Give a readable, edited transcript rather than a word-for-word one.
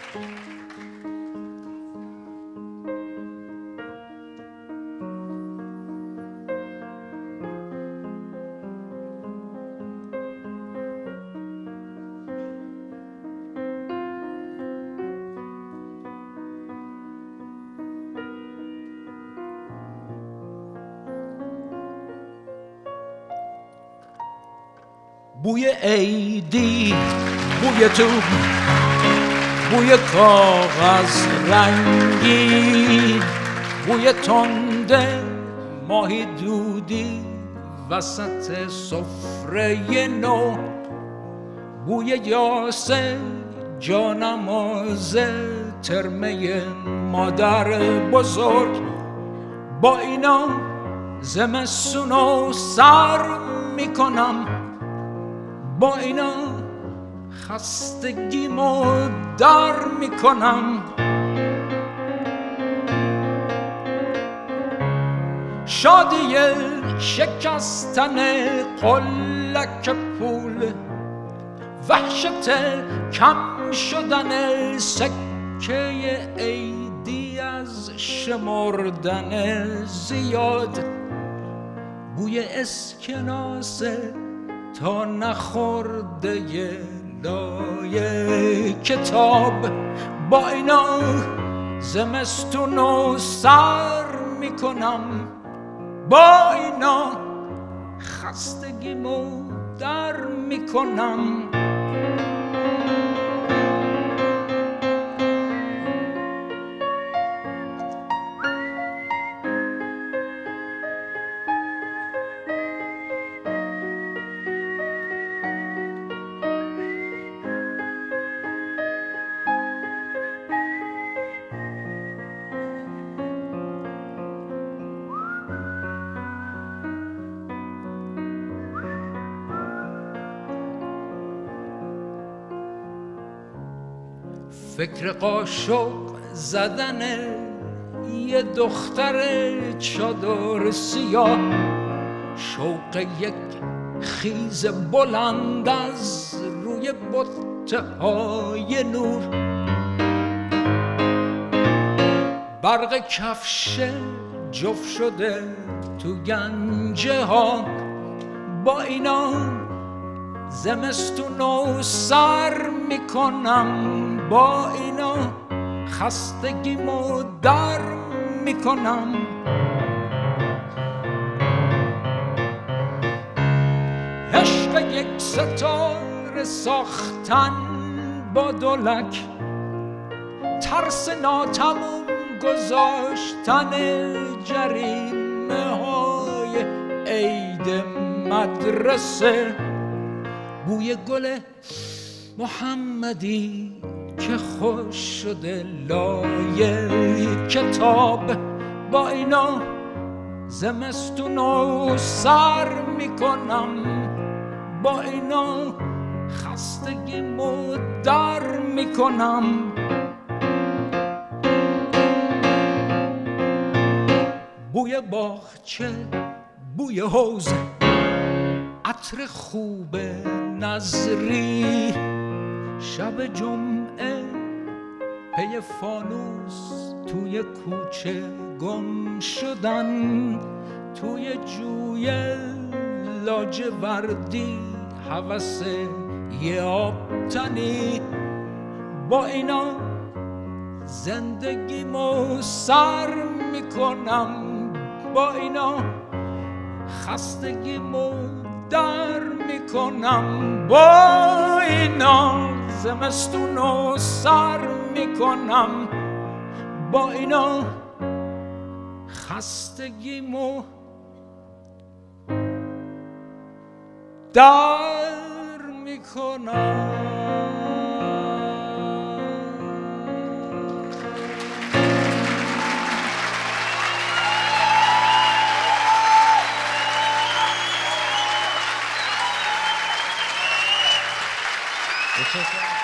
بوی عیدی، بوی تو، بوی کاغذ رنگی، بوی تنده ماهی دودی وسط سفره نو، بوی یاسه جانماز ترمه مادر بزرگ. با اینا زمستونو سر میکنم، با اینا خستگیمو در میکنم. شادی شکستن قلک پول، وحشت کم شدن سکه عیدی از شمردن زیاد، بوی اسکناسه تا نخورده لای کتاب. با اینا زمستونو سر میکنم، با اینا خستگیمو در میکنم. فکر قاشق زدن یه دختر چادر سیاه، شوق یک خیز بلند از روی بطه های نور، برق کفش جفت شده تو گنجه ها. با اینا زمستونو سر میکنم، با اینا خستگیمو در میکنم. عشق یک ستاره ساختن با دولک، ترس ناتموم گذاشتن جریمه های عید مدرسه، بوی گل محمدی که خوش شده لای کتاب. با اینا زمستونو سر میکنم، با اینا خستگیمو در میکنم. بوی باغچه، بوی حوض، عطر خوب نظری، شب جمعه پی فانوس توی کوچه گم شدن، توی جوی لاجوردی هوس یه آبتنی. با اینا زندگیمو سر میکنم، با اینا خستگیمو در میکنم، با اینا زمستونو سر میکنم، با اینا خستگیمو در میکنم. Teşekkür ederim.